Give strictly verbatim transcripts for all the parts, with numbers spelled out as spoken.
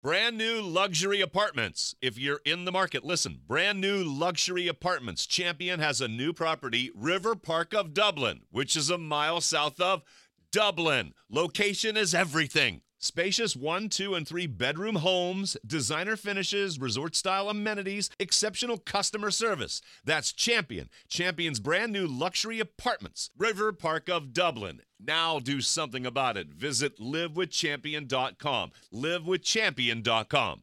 Brand new luxury apartments. If you're in the market, listen. Brand new luxury apartments. Champion has a new property, River Park of Dublin, which is a mile south of Dublin. Location is everything. Spacious one, two, and three bedroom homes, designer finishes, resort-style amenities, exceptional customer service. That's Champion. Champion's brand new luxury apartments. River Park of Dublin. Now do something about it. Visit live with champion dot com. live with champion dot com.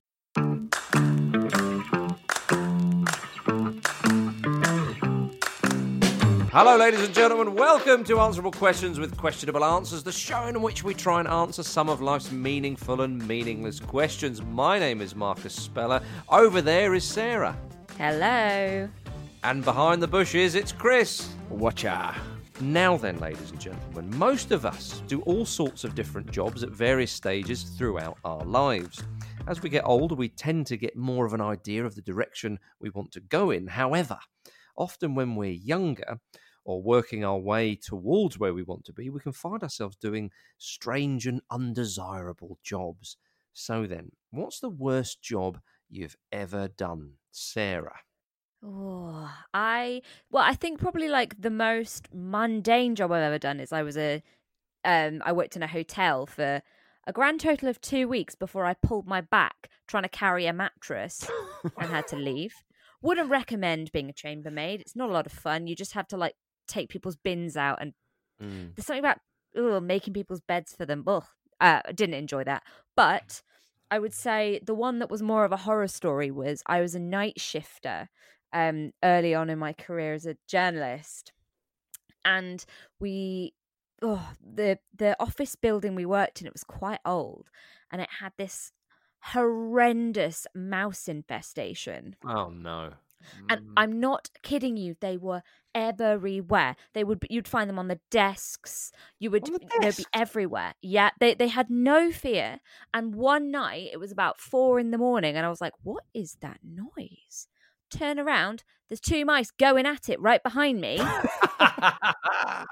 Hello, ladies and gentlemen. Welcome to Answerable Questions with Questionable Answers, the show in which we try and answer some of life's meaningful and meaningless questions. My name is Marcus Speller. Over there is Sarah. Hello. And behind the bushes, it's Chris. Watcha. Now then, ladies and gentlemen, most of us do all sorts of different jobs at various stages throughout our lives. As we get older, we tend to get more of an idea of the direction we want to go in. However, often when we're younger or working our way towards where we want to be, we can find ourselves doing strange and undesirable jobs. So then, what's the worst job you've ever done, Sarah? Oh, I well, I think probably like the most mundane job I've ever done is I was a um I worked in a hotel for a grand total of two weeks before I pulled my back trying to carry a mattress and had to leave. Wouldn't recommend being a chambermaid. It's not a lot of fun. You just have to like take people's bins out, and mm. there's something about ugh, making people's beds for them. Ugh, uh, I didn't enjoy that. But I would say the one that was more of a horror story was I was a night shifter um, early on in my career as a journalist, and we oh, the the office building we worked in, it was quite old, and it had this horrendous mouse infestation. Oh no. And I'm not kidding you, they were everywhere. They would you'd find them on the desks. You would the they'd be everywhere. Yeah, they they had no fear. And one night it was about four in the morning and I was like, what is that noise? Turn around, there's two mice going at it right behind me. I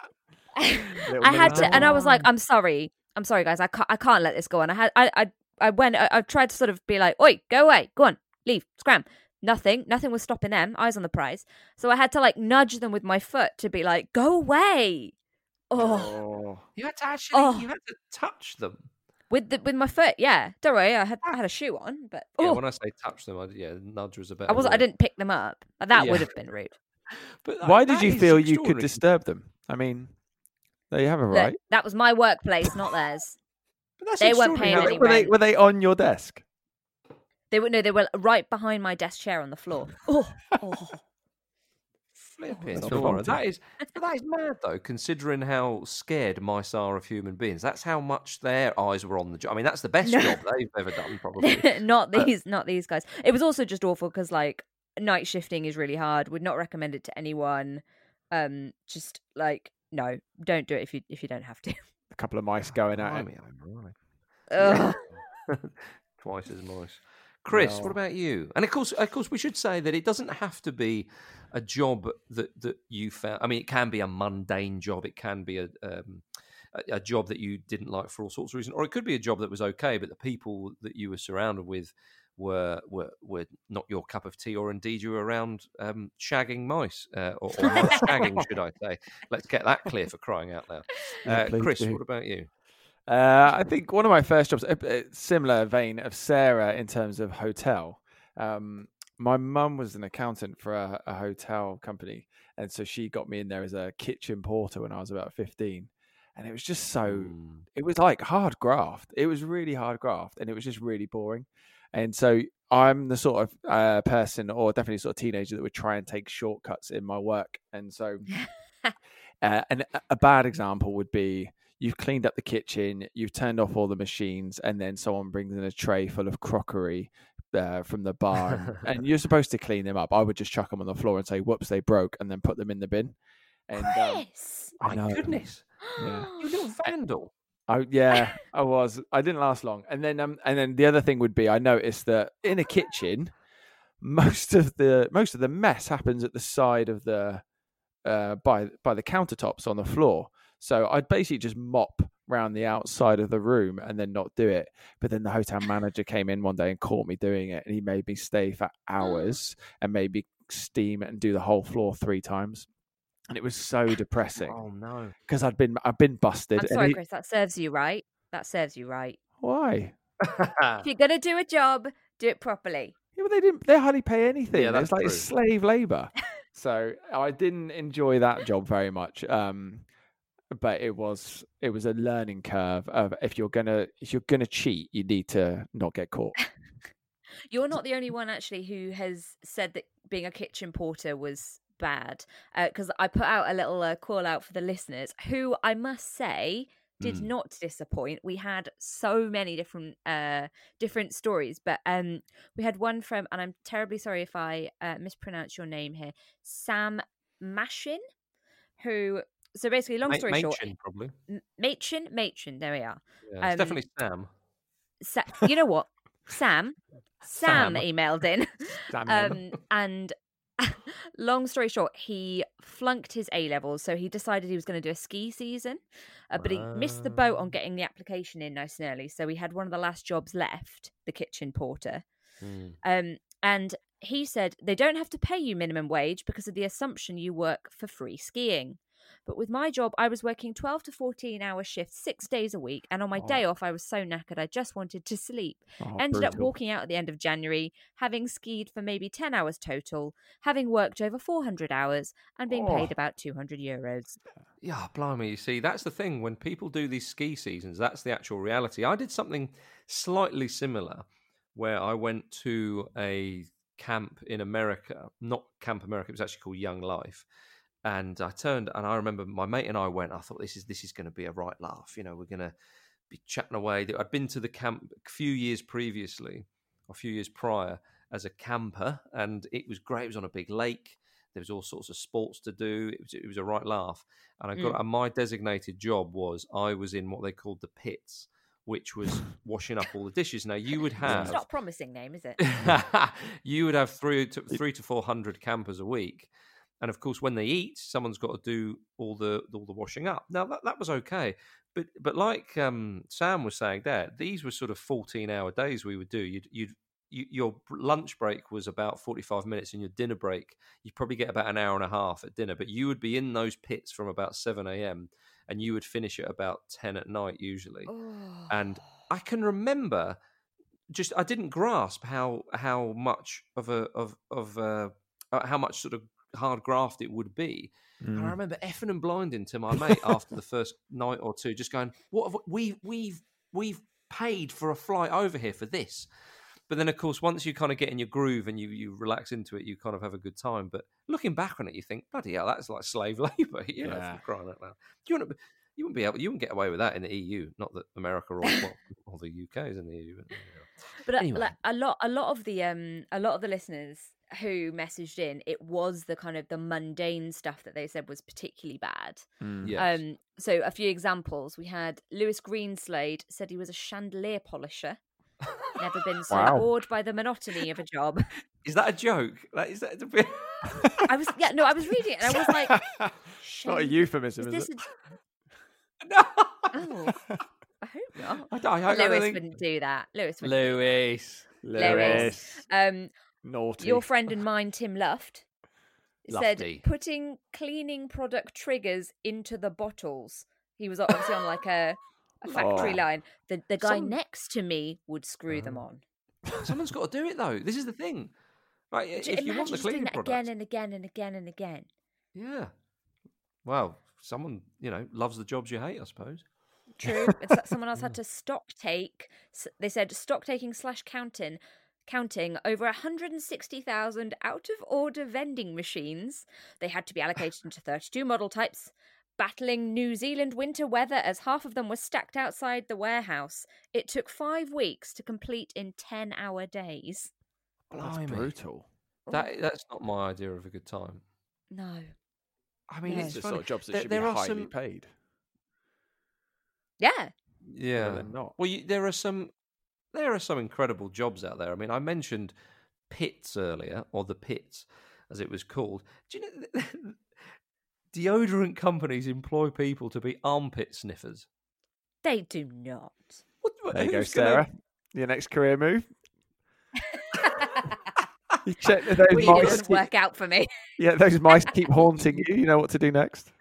had to, and I was like, I'm sorry. I'm sorry guys, I can't I can't let this go on. I had I I I went, I, I tried to sort of be like, oi, go away, go on, leave, scram. Nothing, nothing was stopping them, eyes on the prize. So I had to like nudge them with my foot to be like, go away. Oh. oh. You had to actually, oh. you had to touch them. With the, with my foot, yeah. Don't worry, I had, I had a shoe on, but. Oh. Yeah, when I say touch them, I, yeah, nudge was a bit. I wasn't, I didn't pick them up. That yeah. would have been rude. But like, why did you feel you could disturb them? I mean, they have a right. Look, that was my workplace, not theirs. They weren't paying any were rent. They, were they on your desk? They were no, they were right behind my desk chair on the floor. Oh, oh. Flipping! Oh, that is that is mad though, considering how scared mice are of human beings. That's how much their eyes were on the job. I mean, that's the best no. job they've ever done, probably. not these, not these guys. It was also just awful because like night shifting is really hard. Would not recommend it to anyone. Um, just like no, don't do it if you if you don't have to. A couple of mice going at it. Ugh. Twice as mice. Chris, no. What about you? And of course, of course, we should say that it doesn't have to be a job that, that you found. I mean, it can be a mundane job. It can be a, um, a a job that you didn't like for all sorts of reasons, or it could be a job that was okay, but the people that you were surrounded with were were were not your cup of tea, or indeed you were around um, shagging mice, uh, or, or mice shagging, should I say? Let's get that clear for crying out loud. Uh, yeah, Chris, do. What about you? Uh, I think one of my first jobs, a similar vein of Sarah in terms of hotel. Um, my mum was an accountant for a, a hotel company, and so she got me in there as a kitchen porter when I was about fifteen. And it was just so, mm. it was like hard graft. It was really hard graft, and it was just really boring. And so I'm the sort of uh, person, or definitely sort of teenager, that would try and take shortcuts in my work. And so, uh, and a bad example would be, you've cleaned up the kitchen, you've turned off all the machines, and then someone brings in a tray full of crockery uh, from the bar, and, and you're supposed to clean them up. I would just chuck them on the floor and say, whoops, they broke, and then put them in the bin. And Chris! Um, I know. My goodness. Yeah. You little vandal. I, yeah, I was. I didn't last long. And then um, and then the other thing would be, I noticed that in a kitchen, most of the most of the mess happens at the side of the, uh, by by the countertops on the floor. So I'd basically just mop round the outside of the room and then not do it. But then the hotel manager came in one day and caught me doing it, and he made me stay for hours and made me steam it and do the whole floor three times. And it was so depressing. Oh no! Because I'd been I'd been busted. I'm sorry, he... Chris. That serves you right. That serves you right. Why? If you're gonna do a job, do it properly. Yeah, but they didn't. They hardly pay anything. Yeah, that's it's like true. slave labor. So I didn't enjoy that job very much. Um, but it was it was a learning curve of if you're gonna if you're gonna cheat, you need to not get caught. You're not the only one actually who has said that being a kitchen porter was bad, because uh, I put out a little uh, call out for the listeners, who I must say did mm. not disappoint. We had so many different uh, different stories, but um, we had one from, and I'm terribly sorry if I uh, mispronounce your name here, Sam Machin, who. So basically, long story Ma- short, Machin, probably Machin, Machin. There we are. Yeah, it's um, definitely Sam. Sa- you know what, Sam. Sam, Sam emailed in, um, and long story short, he flunked his A levels, so he decided he was going to do a ski season, uh, but he uh... missed the boat on getting the application in nice and early. So he had one of the last jobs left, the kitchen porter, mm. um, and he said they don't have to pay you minimum wage because of the assumption you work for free skiing. But with my job, I was working twelve to fourteen hour shifts, six days a week. And on my oh. day off, I was so knackered, I just wanted to sleep. Oh, Ended brutal. up walking out at the end of January, having skied for maybe ten hours total, having worked over four hundred hours and being oh. paid about two hundred euros. Yeah, blimey. You see, that's the thing. When people do these ski seasons, that's the actual reality. I did something slightly similar where I went to a camp in America, not Camp America, it was actually called Young Life. And I turned, and I remember my mate and I went. I thought this is this is going to be a right laugh. You know, we're going to be chatting away. I'd been to the camp a few years previously, a few years prior, as a camper, and it was great. It was on a big lake. There was all sorts of sports to do. It was it was a right laugh. And I got, mm. and my designated job was I was in what they called the pits, which was washing up all the dishes. Now you would have. It's not a promising name, is it? You would have three to three to four hundred campers a week. And of course, when they eat, someone's got to do all the all the washing up. Now that, that was okay, but but like um, Sam was saying there, these were sort of fourteen hour days we would do. You'd you'd you, your lunch break was about forty-five minutes, and your dinner break you'd probably get about an hour and a half at dinner. But you would be in those pits from about seven a.m. and you would finish at about ten at night usually. Oh. And I can remember, just I didn't grasp how how much of a of of uh, how much sort of hard graft it would be. Mm. And I remember effing and blinding to my mate after the first night or two, just going, "What have we we've we've paid for a flight over here for this?" But then, of course, once you kind of get in your groove and you you relax into it, you kind of have a good time. But looking back on it, you think, "Bloody hell, that's like slave labor." You know, yeah. crying out loud. You wouldn't you wouldn't be able you wouldn't get away with that in the E U. Not that America or well, or the U K is in the E U. But, you know. but anyway. like, a lot a lot of the um a lot of the listeners who messaged in, it was the kind of the mundane stuff that they said was particularly bad. Mm, yes. Um, so a few examples. We had Lewis Greenslade said he was a chandelier polisher. Never been so wow. bored by the monotony of a job. Is that a joke? Like, is that a bit... I was yeah no I was reading it and I was like, it's not a euphemism, is, is it? A... No. Oh, I hope not. I, don't, I hope Lewis think... wouldn't do that. Lewis wouldn't. Lewis. Do that. Lewis. Um. Naughty. Your friend and mine, Tim Luft, said Lufty. putting cleaning product triggers into the bottles. He was obviously on like a, a factory oh. line. The the guy Some... next to me would screw oh. them on. Someone's got to do it though. This is the thing. Like, if Imagine you want the cleaning doing that product again and again and again and again. Yeah. Well, someone you know loves the jobs you hate, I suppose. True. Someone else had to stock take. They said stock taking slash counting. Counting over one hundred sixty thousand out-of-order vending machines. They had to be allocated into thirty-two model types, battling New Zealand winter weather as half of them were stacked outside the warehouse. It took five weeks to complete in ten-hour days. That's brutal. That That's not my idea of a good time. No. I mean, no. it's the funny. sort of jobs that there, should there be are highly some... paid. Yeah. Yeah. No, they're not. Well, you, there are some... There are some incredible jobs out there. I mean, I mentioned pits earlier, or the pits, as it was called. Do you know, deodorant companies employ people to be armpit sniffers? They do not. What, what, There you go, who's Sarah. gonna- Your next career move. You check that those Really mice doesn't keep, work out for me. yeah, those mice keep haunting you. You know what to do next.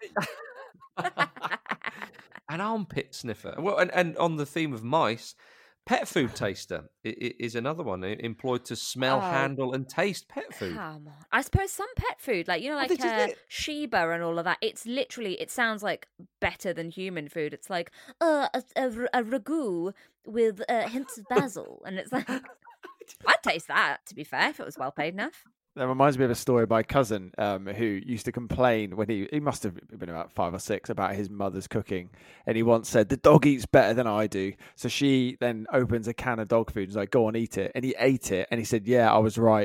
An armpit sniffer. Well, and, and on the theme of mice, pet food taster i- i- is another one employed to smell, Oh. handle, and taste pet food. Come on. I suppose some pet food, like, you know, Oh, like this is uh, it. Sheba and all of that, it's literally, it sounds like better than human food. It's like, uh, a, a, a ragu with uh, hints of basil. And it's like, I'd taste that, to be fair, if it was well paid enough. That reminds me of a story of my cousin um, who used to complain when he, he must have been about five or six about his mother's cooking. And he once said, the dog eats better than I do. So she then opens a can of dog food and is like, go on, eat it. And he ate it. And he said, yeah, I was right.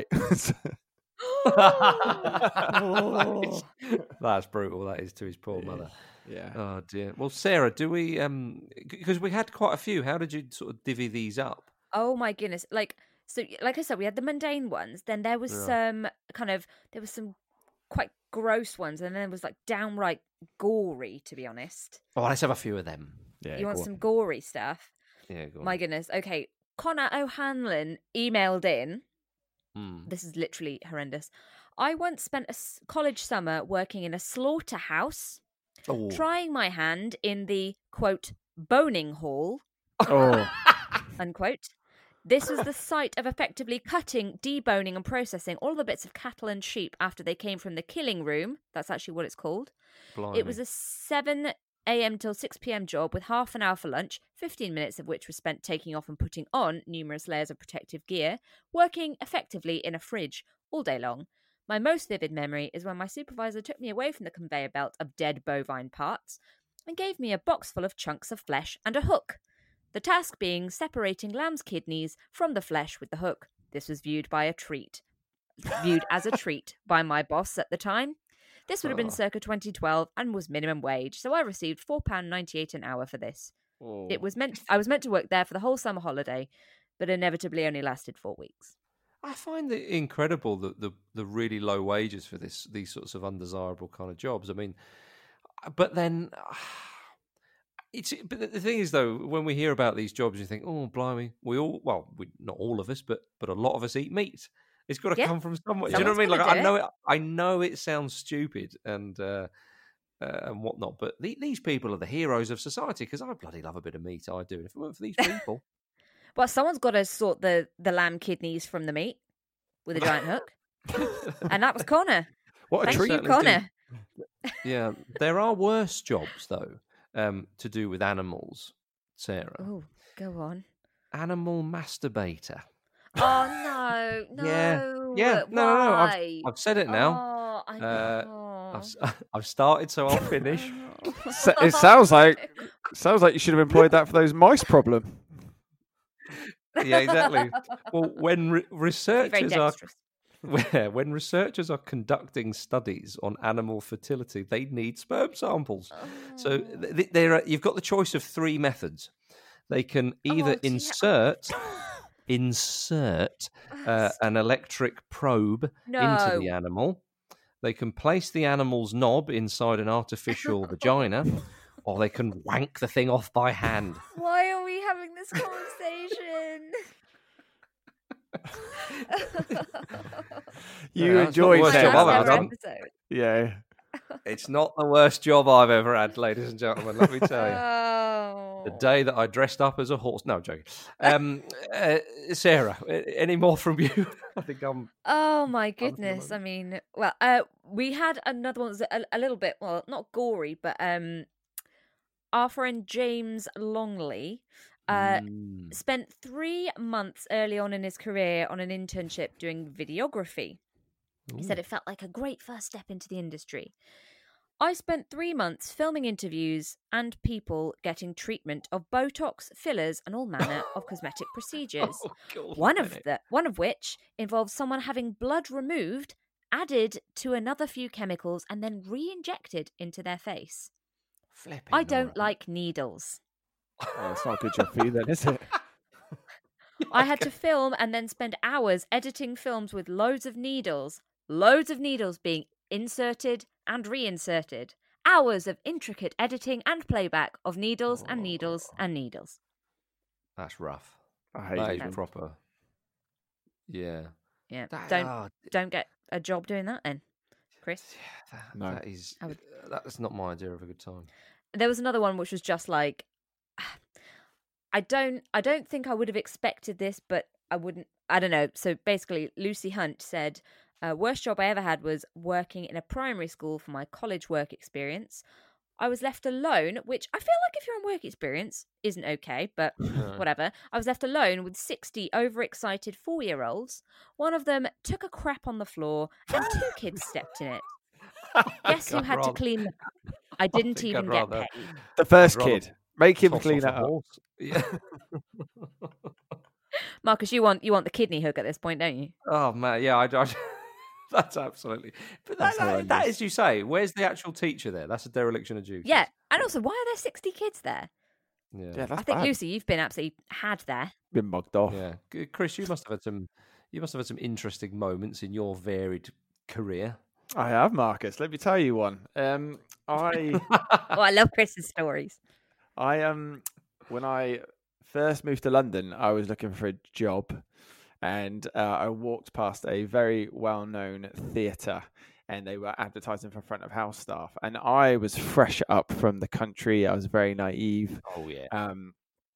That is- That's brutal. That is to his poor mother. Yeah. Oh dear. Well, Sarah, do we? Um, because we had quite a few. How did you sort of divvy these up? Oh my goodness. Like, so, like I said, we had the mundane ones. Then there was Yeah. some kind of, there was some quite gross ones. And then there was like downright gory, to be honest. Oh, let's have a few of them. Yeah. you want go on. some gory stuff? Yeah, go on. My goodness. Okay. Connor O'Hanlon emailed in. Hmm. This is literally horrendous. I once spent a s- college summer working in a slaughterhouse, Oh. trying my hand in the, quote, boning hall, Oh, unquote. This was the site of effectively cutting, deboning and processing all the bits of cattle and sheep after they came from the killing room. That's actually what it's called. Blimey. It was a seven a.m. till six p.m. job with half an hour for lunch, fifteen minutes of which was spent taking off and putting on numerous layers of protective gear, working effectively in a fridge all day long. My most vivid memory is when my supervisor took me away from the conveyor belt of dead bovine parts and gave me a box full of chunks of flesh and a hook. The task being separating lamb's kidneys from the flesh with the hook. This was viewed by a treat, viewed as a treat by my boss at the time. This would have been Oh. circa twenty twelve and was minimum wage, so I received four pounds ninety-eight an hour for this. Oh. It was meant I was meant to work there for the whole summer holiday, but inevitably only lasted four weeks. I find it incredible that the the really low wages for this these sorts of undesirable kind of jobs. I mean, but then it's but the thing is though, when we hear about these jobs, you think, oh blimey, we all well, we, not all of us, but but a lot of us eat meat. It's got to Yeah. come from somewhere. Do you know what I mean? Someone's Like gotta I do know it. I know it sounds stupid and uh, uh, and whatnot, but the, these people are the heroes of society because I bloody love a bit of meat. I do. And if it weren't for these people, Well, someone's got to sort the, the lamb kidneys from the meat with a giant hook. And that was Connor. what a Thank treat. you, certainly do. Connor. yeah, there are worse jobs though um, to do with animals. Sarah, Oh, go on. animal masturbator. Oh, no. No. Yeah. Yeah, no, no, no. I've, Why? I've said it now. Oh, I Uh, know. I've, s- I've started, so I'll finish. So- it sounds like sounds like you should have employed that for those mice problem. Yeah, exactly. Well, when re- Very researchers are dexterous. where when researchers are conducting studies on animal fertility, they need sperm samples. So Oh. th- th- there are, you've got the choice of three methods. They can either Oh, dear. insert insert uh, an electric probe into the No. animal. They can place the animal's knob inside an artificial vagina, or they can wank the thing off by hand. Why are we having this conversation? You Yeah, it's not the enjoyed worst My job that. I've last ever ever done. episode. Yeah. It's not the worst job I've ever had, ladies and gentlemen. Let me tell you. Oh. The day that I dressed up as a horse. No, I'm joking. Um, uh, Sarah, a- any more from you? I think I'm. Oh my for the goodness! I moment. mean, well, uh, we had another one that was a, a little bit, well, not gory, but um, our friend James Longley uh, Mm. spent three months early on in his career on an internship doing videography. He said it felt like a great first step into the industry. I spent three months filming interviews and people getting treatment of Botox, fillers, and all manner of cosmetic procedures. Oh, God, One of Bennett. the one of which involves someone having blood removed, added to another few chemicals, and then re-injected into their face. Flipping I don't alright. like needles. Oh, it's not a good job for you then, is it? I had to film and then spend hours editing films with loads of needles, loads of needles being inserted and reinserted, hours of intricate editing and playback of needles and needles Oh. and needles. That's rough. I hate That it. is proper. Yeah. Yeah, That, don't ah, don't get a job doing that then, Chris. yeah, that, No. that is. I would- That's not my idea of a good time. There was another one which was just like, I don't I don't think I would have expected this, but I wouldn't. I don't know. So basically, Lucy Hunt said, uh, worst job I ever had was working in a primary school for my college work experience. I was left alone, which I feel like if you're on work experience isn't okay, but No. whatever. I was left alone with sixty overexcited four-year-olds. One of them took a crap on the floor and two kids stepped in it. Guess who I'd had to rather- clean them? I didn't think even I'd get rather- paid. The first I'd rather kid. Make him Toss clean off it a up. horse. Yeah. Marcus, you want you want the kidney hook at this point, don't you? Oh man, yeah, I, I, that's absolutely. But that, That's that, that, horrendous. as you say, where's the actual teacher there? That's a dereliction of duty. Yeah, and also, why are there sixty kids there? yeah, Yeah, that's I think bad. Lucy, you've been absolutely had there. Been mugged off. yeah. G- Chris, you must have had some. You must have had some interesting moments in your varied career. I have, Marcus. Let me tell you one. Um, I, Oh, I love Chris's stories. I um, when I first moved to London, I was looking for a job, and uh, I walked past a very well-known theatre, and they were advertising for front of house staff, and I was fresh up from the country. I was very naive. Oh yeah. Um,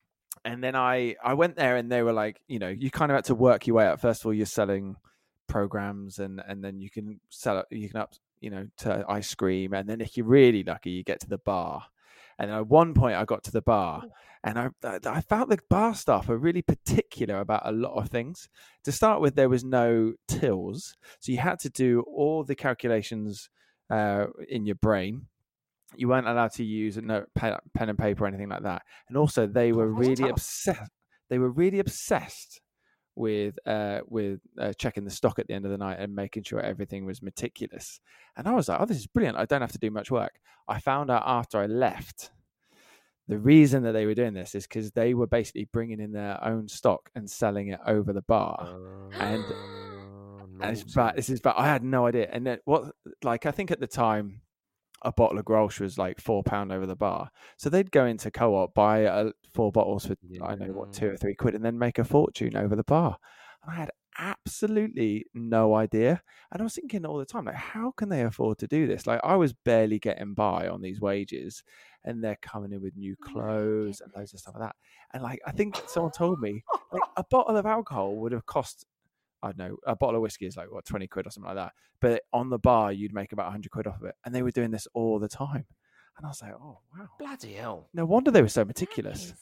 and then I, I went there and they were like, you know, you kind of had to work your way up. First of all, you're selling programs and, and then you can sell it, you can up, you know, to ice cream. And then if you're really lucky, you get to the bar. And at one point I got to the bar and I, I felt the bar staff are really particular about a lot of things. To start with, there was no tills. So you had to do all the calculations uh, in your brain. You weren't allowed to use a note, pen, pen and paper or anything like that. And also, they were God, that's really tough. obsessed. They were really obsessed with uh, with uh, checking the stock at the end of the night and making sure everything was meticulous. And I was like, "Oh, this is brilliant! I don't have to do much work." I found out after I left, the reason that they were doing this is because they were basically bringing in their own stock and selling it over the bar. and- Uh, And it's naughty. bad. This is bad. I had no idea. And then what? Like, I think at the time, a bottle of Grolsch was like four pound over the bar. So they'd go into Co-op, buy uh, four bottles for I don't know what, two or three quid, and then make a fortune over the bar. And I had absolutely no idea. And I was thinking all the time, like, how can they afford to do this? Like, I was barely getting by on these wages, and they're coming in with new clothes and loads of stuff like that. And like, I think someone told me, like, a bottle of alcohol would have cost, I don't know, a bottle of whiskey is like, what, twenty quid or something like that. But on the bar, you'd make about one hundred quid off of it. And they were doing this all the time. And I was like, oh, wow. Bloody hell. No wonder they were so meticulous.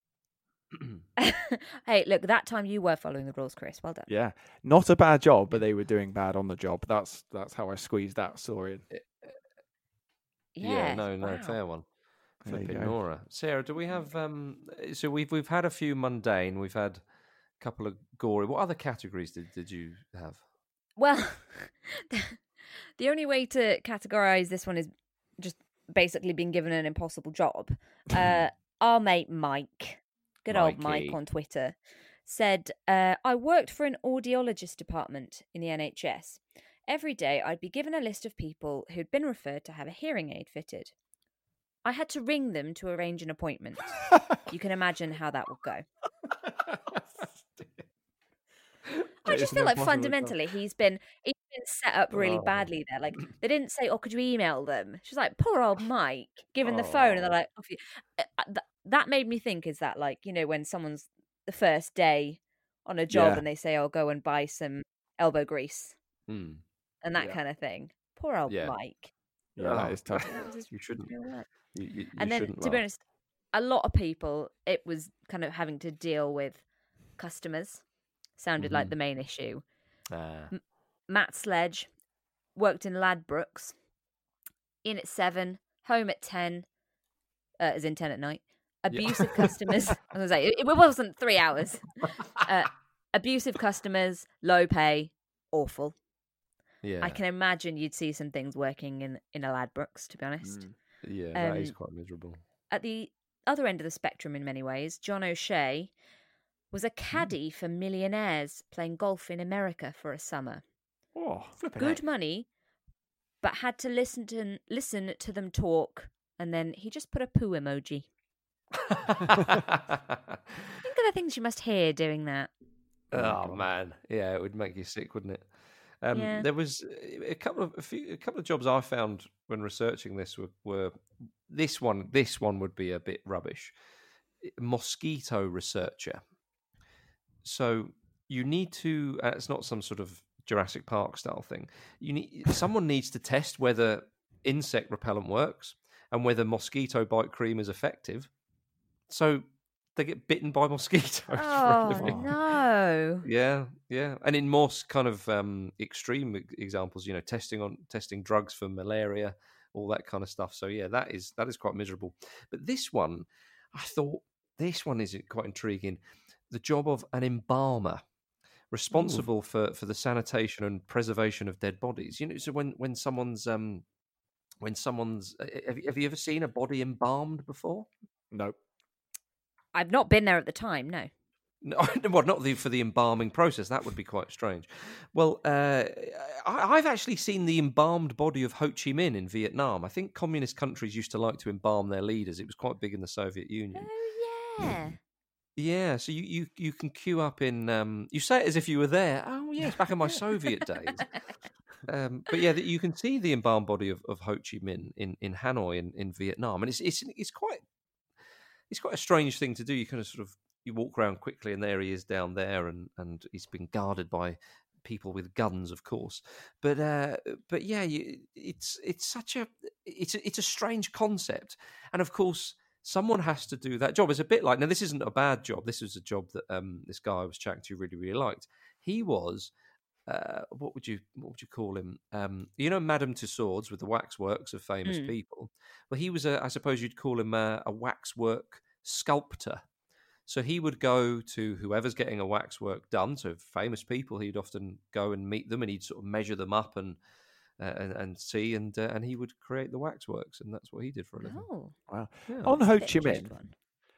Hey, look, that time you were following the rules, Chris. Well done. Yeah. Not a bad job, but they were doing bad on the job. That's that's how I squeezed that story in. Yeah, Yeah, no, no, wow. fair one. There you Flipping go. Nora. Sarah, do we have um so we've we've had a few mundane, we've had a couple of gory. What other categories did, did you have? Well, the only way to categorize this one is just basically being given an impossible job. Uh, our mate Mike, good old Mike Mikey. on Twitter, said, uh, I worked for an audiologist department in the N H S. Every day I'd be given a list of people who'd been referred to have a hearing aid fitted. I had to ring them to arrange an appointment. You can imagine how that would go. I It just is an feel like impossible job. fundamentally he's been he's been set up really Oh. badly there. Like they didn't say, "Oh, could you email them?" She's like, "Poor old Mike," given the phone, and they're Oh. like, "Off you." Uh, uh, th- that made me think: is that like you know when someone's the first day on a job Yeah. and they say, "Oh, go and buy some elbow grease" Hmm. and that Yeah. kind of thing? Poor old Yeah. Mike. Yeah, that Oh, is tough. That was his You shouldn't. real work. You, you, you And then, shouldn't to be laugh. honest, a lot of people, it was kind of having to deal with customers. Sounded like Mhm. the main issue. Ah. Matt Sledge worked in Ladbrokes, in at seven, home at ten, uh, as in ten at night. Abusive customers. I was gonna say it, it wasn't three hours. Uh, abusive customers, low pay, awful. Yeah. I can imagine you'd see some things working in in a Ladbrokes. To be honest, Mm. Yeah, that is um, quite miserable. at the other end of the spectrum, in many ways, John O'Shea was a caddy for millionaires playing golf in America for a summer. Oh, flipping Good heck. money, but had to listen to listen to them talk, and then he just put a poo emoji. Think of the things you must hear doing that. Oh man, yeah, it would make you sick, wouldn't it? Um, Yeah. There was a couple of a few a couple of jobs I found when researching this were, were this one. This one would be a bit rubbish. Mosquito researcher. So you need to. Uh, it's not some sort of Jurassic Park style thing. You need someone needs to test whether insect repellent works and whether mosquito bite cream is effective. So they get bitten by mosquitoes. for a Oh living. no! Yeah, yeah, and in more s- kind of um, extreme e- examples, you know, testing on testing drugs for malaria, all that kind of stuff. So yeah, that is that is quite miserable. But this one, I thought this one is quite intriguing. The job of an embalmer, responsible for, for the sanitation and preservation of dead bodies. You know, so when when someone's um when someone's uh, have you, have you ever seen a body embalmed before? Nope. I've not been there at the time. No. No, well, not the, for the embalming process. That would be quite strange. Well, uh, I, I've actually seen the embalmed body of Ho Chi Minh in Vietnam. I think communist countries used to like to embalm their leaders. It was quite big in the Soviet Union. Oh yeah. Yeah, so you, you, you can queue up in. Um, you say it as if you were there. Oh yes, back in my Soviet days. Um, but yeah, that you can see the embalmed body of, of Ho Chi Minh in, in Hanoi in, in Vietnam, and it's it's it's quite it's quite a strange thing to do. You kind of sort of you walk around quickly, and there he is down there, and, and he's been guarded by people with guns, of course. But uh, but yeah, you, it's it's such a it's a, it's a strange concept, and of course, someone has to do that job. It's a bit like now. This isn't a bad job. This was a job that um, this guy I was chatting to really really liked. He was. Uh, what would you what would you call him? Um, you know, Madame Tussauds with the waxworks of famous Mm. people. Well, he was a, I suppose you'd call him a, a waxwork sculptor. So he would go to whoever's getting a waxwork done. So famous people, he'd often go and meet them, and he'd sort of measure them up and uh, and, and see, and uh, and he would create the waxworks, and that's what he did for a living. Oh, Wow. Yeah. On Ho that's Chi an interesting Minh, one.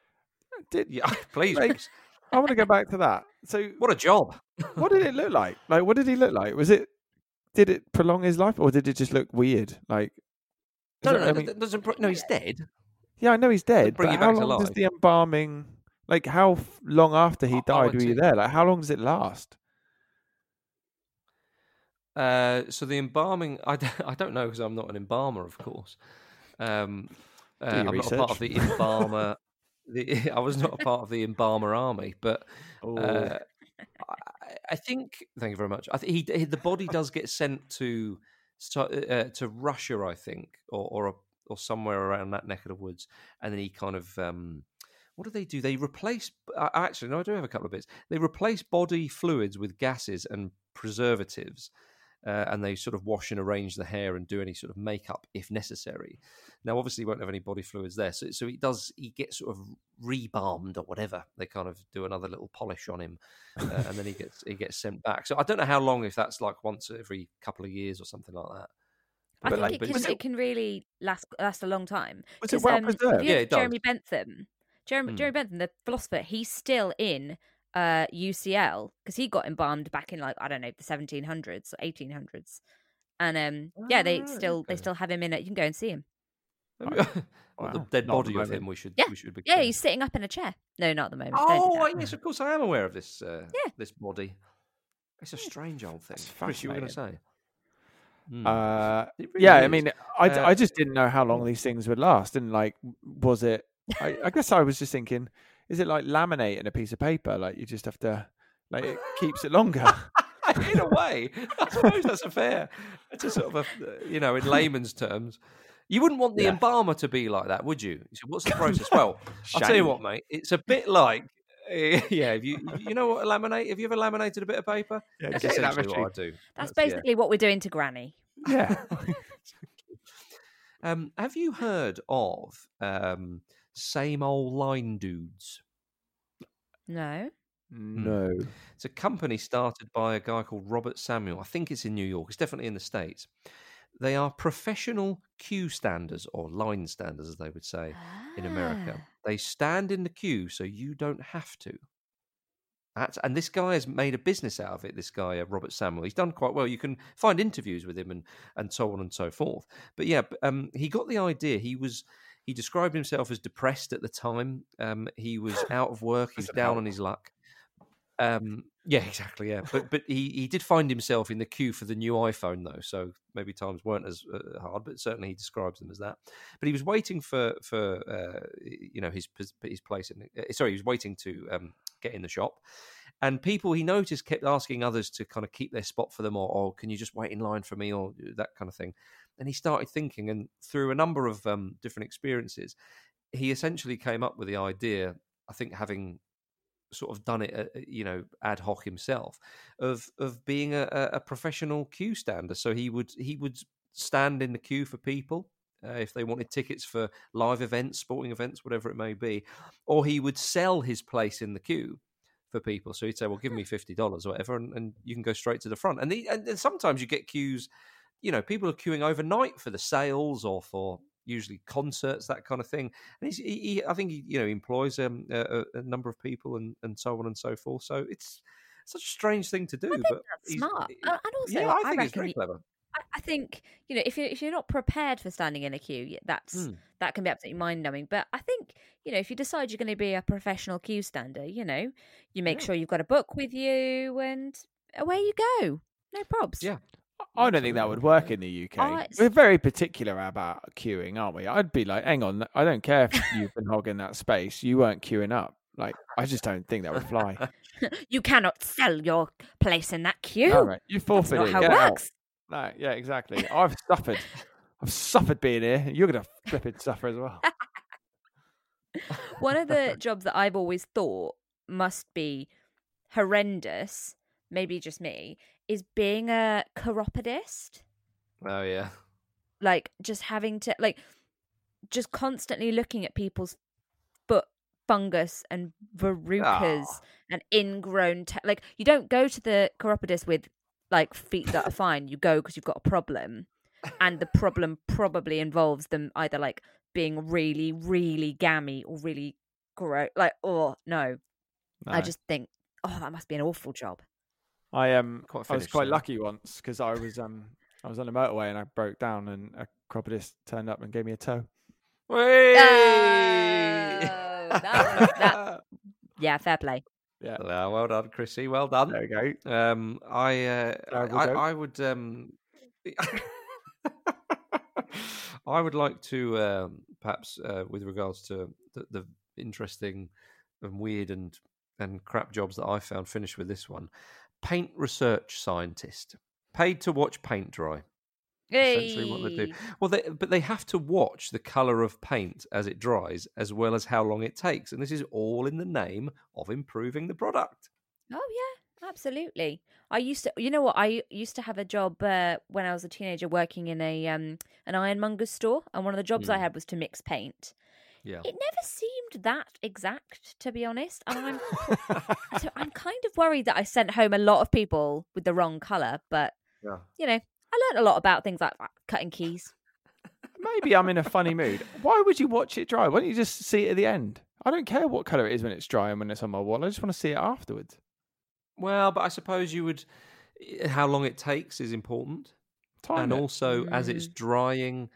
did Yeah, please. Like- Chris. I want to go back to that. So, What a job! what did it look like? Like, what did he look like? Was it? Did it prolong his life, or did it just look weird? Like, is No, it- no, I no, mean, that doesn't. pro- No, he's dead. yeah, I know he's dead. bring But you how back to long does life. the embalming? Like, how f- long after he Oh, died I were you see. there? Like, how long does it last? Uh, so the embalming, I, d- I don't know because I'm not an embalmer, of course. Um, uh, your I'm not a part of research. the embalmer. The, I was not a part of the embalmer army, but uh, I, I think. Thank you very much. I think he, he the body does get sent to so- uh, to Russia, I think, or or, a, or somewhere around that neck of the woods, and then he kind of. Um, what do they do? They replace. uh, Actually, no, I do have a couple of bits. They replace body fluids with gases and preservatives, uh, and they sort of wash and arrange the hair and do any sort of makeup if necessary. Now, obviously, he won't have any body fluids there, so so he does. He gets sort of rebalmed or whatever. They kind of do another little polish on him, uh, and then he gets he gets sent back. So I don't know how long, if that's like once every couple of years or something like that. I But, think like, it but can it's- it can really last last a long time. Was it 'Cause, well um, preserved? have you Yeah, heard it of does. Jeremy Bentham? Jeremy, Hmm. Jeremy Bentham, the philosopher, he's still in uh, U C L because he got embalmed back in like I don't know the seventeen hundreds, eighteen hundreds, and um, yeah, they Alright, still they okay. still have him in it. You can go and see him. Well, the Wow. dead Not at the body of him. moment. We should. Yeah, we should be Yeah, clear. he's sitting up in a chair. No, not at the moment. Don't do Oh, that. right, yes, of course, I am aware of this. Uh, Yeah. this body. It's a strange old thing. That's Chris, you were going to say? Hmm. Uh, It really yeah, I is. mean, I, Uh, I just didn't know how long these things would last, and like, was it? I, I guess I was just thinking, is it like laminating a piece of paper? Like you just have to, like it keeps it longer. in a way, I suppose that's a fair. It's a sort of a, you know, in layman's terms, you wouldn't want the Yeah. embalmer to be like that, would you? So what's the process? Well, I'll tell you Shame. what, mate. It's a bit like, yeah. If you you know what a laminate? Have you ever laminated a bit of paper? Yeah, That's get that essentially what I machine. do. That's yeah. basically what we're doing to Granny. Yeah. Um, have you heard of um, Same Old Line Dudes? No. No. It's a company started by a guy called Robert Samuel. I think it's in New York. It's definitely in the States. They are professional queue standers, or line standers, as they would say in America. Ah. They stand in the queue so you don't have to. At, and this guy has made a business out of it, this guy, uh, Robert Samuel. He's done quite well. You can find interviews with him and, and so on and so forth. But yeah, um, he got the idea. He was he described himself as depressed at the time. Um, he was out of work. He was down on his luck. Um, yeah, exactly. Yeah, but but he, he did find himself in the queue for the new iPhone though, so maybe times weren't as uh, hard, but certainly he describes them as that. But he was waiting for for uh, you know his his place in. Uh, sorry, he was waiting to um, get in the shop, and people he noticed kept asking others to kind of keep their spot for them, or, or can you just wait in line for me, or that kind of thing. And he started thinking, and through a number of um, different experiences, he essentially came up with the idea. I think having sort of done it, uh, you know, ad hoc himself, of of being a, a professional queue stander. So he would he would stand in the queue for people uh, if they wanted tickets for live events, sporting events, whatever it may be, or he would sell his place in the queue for people. So he'd say, "Well, give me fifty dollars or whatever, and, and you can go straight to the front." And, the, and sometimes you get queues. You know, people are queuing overnight for the sales or for usually concerts, that kind of thing. And he's, he, he, I think he, you know, employs um, a, a number of people and, and so on and so forth. So it's such a strange thing to do. I think but that's smart. And also, yeah, I think I it's very you, clever. I think, you know, if you're, if you're not prepared for standing in a queue, that's mm. that can be absolutely mind-numbing. But I think, you know, if you decide you're going to be a professional queue stander, you know, you make yeah. sure you've got a book with you and away you go. No probs. Yeah. I don't think that would work in the U K. Oh, we're very particular about queuing, aren't we? I'd be like, hang on, I don't care if you've been hogging that space. You weren't queuing up. Like, I just don't think that would fly. You cannot sell your place in that queue. All right, you forfeited. That's not how it works. No, yeah, exactly. I've suffered. I've suffered being here. You're going to flipping suffer as well. One of the jobs that I've always thought must be horrendous, maybe just me, is being a chiropodist. Oh, yeah. Like, just having to, like, just constantly looking at people's foot fungus and verrucas oh. and ingrown, te- like, you don't go to the chiropodist with, like, feet that are fine. You go because you've got a problem. And the problem probably involves them either, like, being really, really gammy or really gross. Like, oh, no. no. I just think, oh, that must be an awful job. I um I was quite lucky once because I was um I was on the motorway and I broke down and a chiropodist turned up and gave me a tow. Hey! Oh, that was, that, yeah, fair play. Yeah, well, well done, Chrissy. Well done. There you go. Um, I uh, I, I, I would um I would like to um, perhaps uh, with regards to the, the interesting and weird and and crap jobs that I found, finish with this one. Paint research scientist, paid to watch paint dry. Hey. Essentially what they do. Well, they, but they have to watch the colour of paint as it dries, as well as how long it takes. And this is all in the name of improving the product. Oh, yeah, absolutely. I used to, you know what, I used to have a job uh, when I was a teenager working in a um, an ironmonger's store. And one of the jobs mm. I had was to mix paint. Yeah. It never seemed that exact, to be honest. And I'm so I'm kind of worried that I sent home a lot of people with the wrong colour. But, yeah. you know, I learned a lot about things like cutting keys. Maybe I'm in a funny mood. Why would you watch it dry? Why don't you just see it at the end? I don't care what colour it is when it's dry and when it's on my wall. I just want to see it afterwards. Well, but I suppose you would... How long it takes is important. Time and it. also, mm. as it's drying...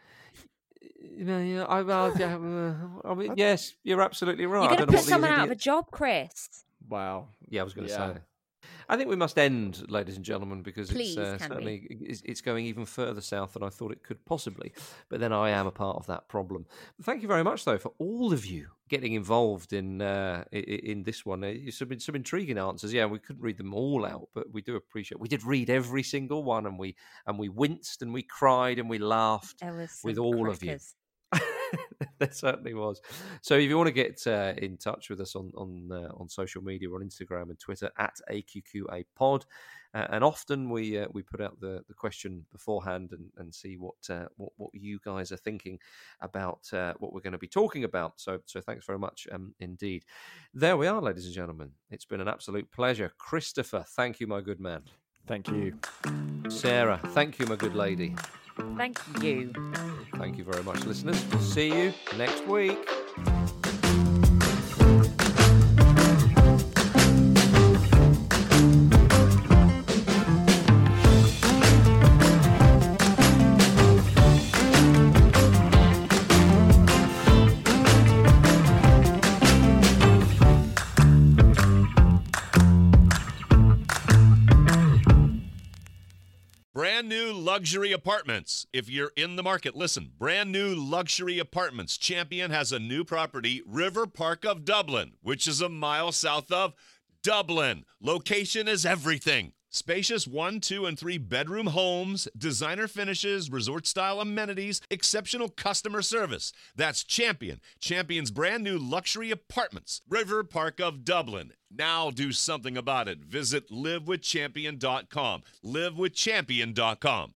You know, yeah, I, uh, yeah, uh, I mean, yes, you're absolutely right. You're going to put someone out of a job, Chris. Wow. Yeah, I was going to yeah. say. I think we must end, ladies and gentlemen, because Please, it's uh, certainly it's, it's going even further south than I thought it could possibly. But then I am a part of that problem. But thank you very much, though, for all of you getting involved in uh, in this one. It's some, some intriguing answers. Yeah, we couldn't read them all out, but we do appreciate. We did read every single one, and we and we winced and we cried and we laughed with all crackers. of you. There certainly was. So if you want to get uh, in touch with us on on uh, on social media, on Instagram and Twitter at A Q Q A Pod, uh, and often we uh, we put out the, the question beforehand and, and see what, uh, what what you guys are thinking about uh, what we're going to be talking about. So so thanks very much um, indeed. There we are, ladies and gentlemen. It's been an absolute pleasure. Christopher, thank you, my good man. Thank you. Sarah, thank you, my good lady. Thank you. Thank you very much, listeners. We'll see you next week. Brand new luxury apartments. If you're in the market, listen. Brand new luxury apartments. Champion has a new property, River Park of Dublin, which is a mile south of Dublin. Location is everything. Spacious one, two, and three bedroom homes, designer finishes, resort-style amenities, exceptional customer service. That's Champion. Champion's brand new luxury apartments, River Park of Dublin. Now do something about it. Visit live with champion dot com. live with champion dot com.